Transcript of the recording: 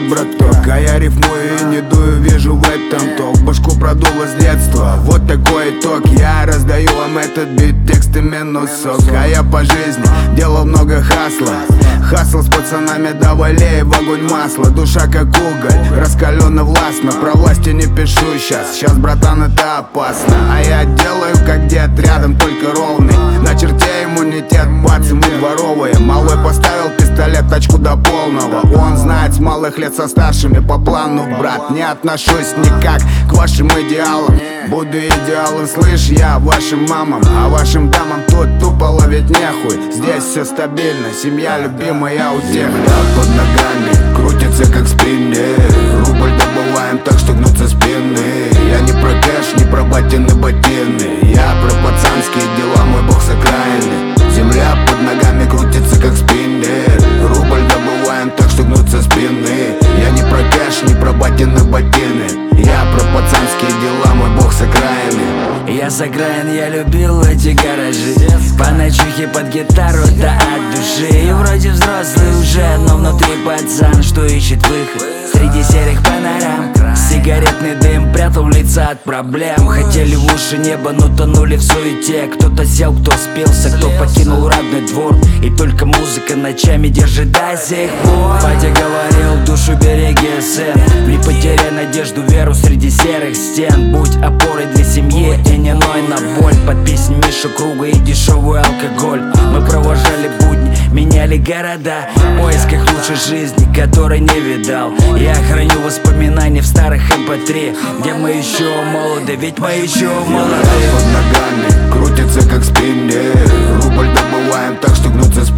браток. А я рифмую и не дую, вижу в этом ток. Башку продуло с детства, вот такой итог. Я раздаю вам этот бит, тексты минус сок. А я по жизни делал много хасла. Хасл с пацанами, давай лей в огонь масло. Душа как уголь, раскаленно властно. Про власти не пишу сейчас, братан, это опасно. А я делаю как дед, рядом только ровный. На черте иммунитет, бац, мы дворовые. Малой поставил пистолет, тачку до полного. Он знает с малых лет со старшими по плану. Брат, не отношусь никак к вашим идеалам. Буду идеалом, слышь, я вашим мамам. А вашим дамам тут тупо ловить нехуй. Здесь все стабильно, семья любимая у тех. Под ногами крутится как спиннер. Рубль добываем так, что гнутся спины. Я не про кэш, не про батины ботины. Я про пацанские дела, мой бог с окраины. Земля под ногами крутится как спиннер. Рубль добываем так, что гнутся спины. Я не про кэш, не про батины ботины. Я про пацанские дела, мой бог с окраины. Я с окраин, я любил эти гаражи. По ночухе под гитару, да от души. И вроде взрослый уже, но внутри пацан, что ищет выход среди серых панорам. Сигаретный дым прятал лица от проблем. Хотели в уши неба, но тонули в суете. Кто-то сел, кто спился, кто покинул родной двор. И только музыка ночами держит до сих пор. Батя говорил, душу береги, сын. Не потеряй надежду, веру среди серых стен. Будь опорой для семьи и не ной на боль. Под песни Миша Круга и дешевый алкоголь. Мы провожали будни, меняли города в поисках лучшей жизни, которой не видал. Я храню воспоминания в старых MP3, где мы еще молоды, ведь мы еще молоды. Под ногами крутится как спиннер. Рубль добываем так, что гнутся